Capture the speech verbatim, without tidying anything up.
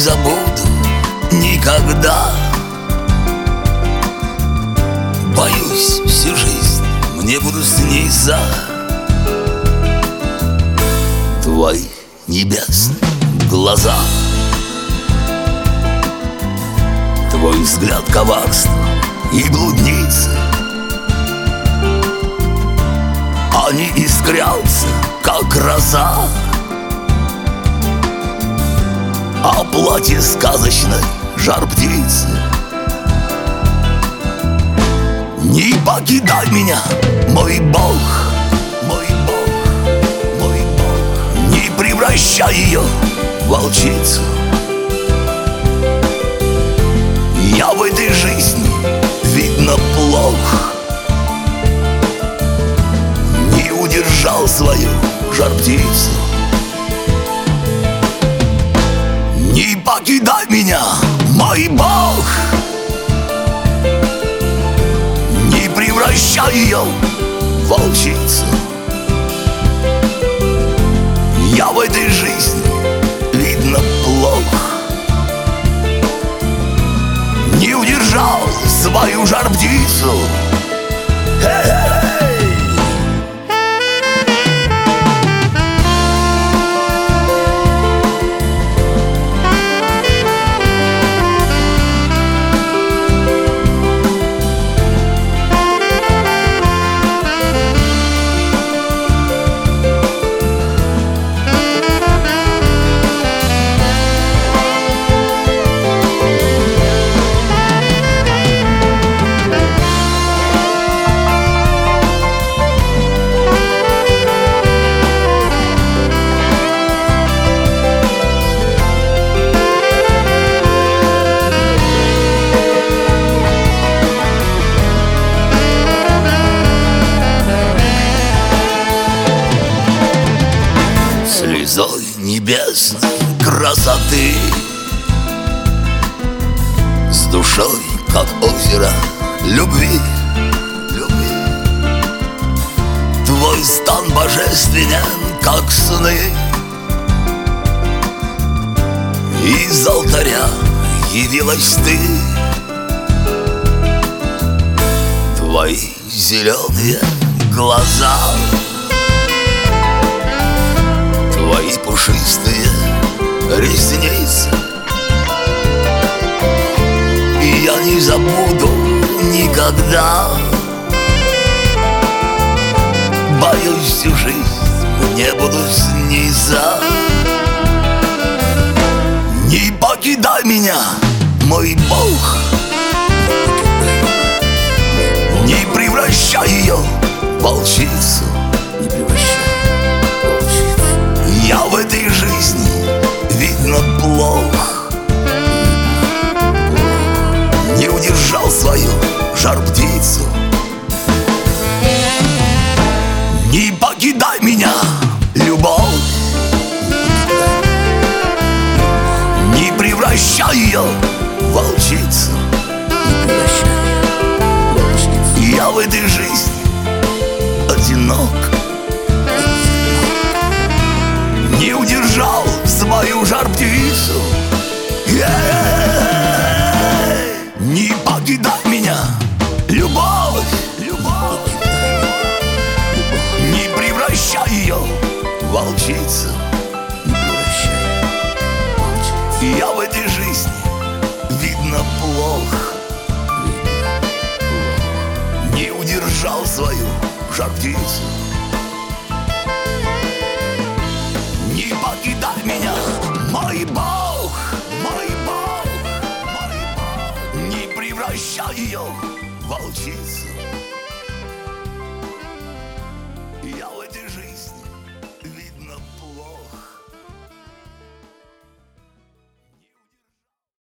забуду никогда. Боюсь, всю жизнь мне будут сниться твои небесные глаза, твой взгляд коварства и блудницы. Они искрятся, как роса, а платье сказочной жар-птицы. Не покидай меня, мой Бог, мой Бог, мой Бог. Не превращай ее в волчицу. Я в этой жизни, видно, плохо, не удержал свою жар-птицу. Не покидай меня, мой Бог, не превращай ее в волчицу. Я в этой жизни, видно, плохо, не удержал свою жар-птицу. Слезой небесной красоты, с душой, как озеро любви, любви. Твой стан божественен, как сны. Из алтаря явилась ты. Твои зеленые глаза, твои пушистые ресницы, и я не забуду никогда. Боюсь, всю жизнь мне будут сниться. Не покидай меня, мой Бог, не превращай ее в волчицу. Я в этой жизни, видно, плохо, не удержал свою жар-птицу. Не покидай меня, любовь, не превращай ее в волчицу. Я в этой жизни одинок, не удержал свою жар-птицу. Не покидай меня, любовь, любовь, не превращай ее в волчицу. Я в этой жизни, видно, плохо, не удержал свою жар-птицу. Не покидай меня, мой Бог, мой Бог, мой Бог, не превращай ее в волчицу.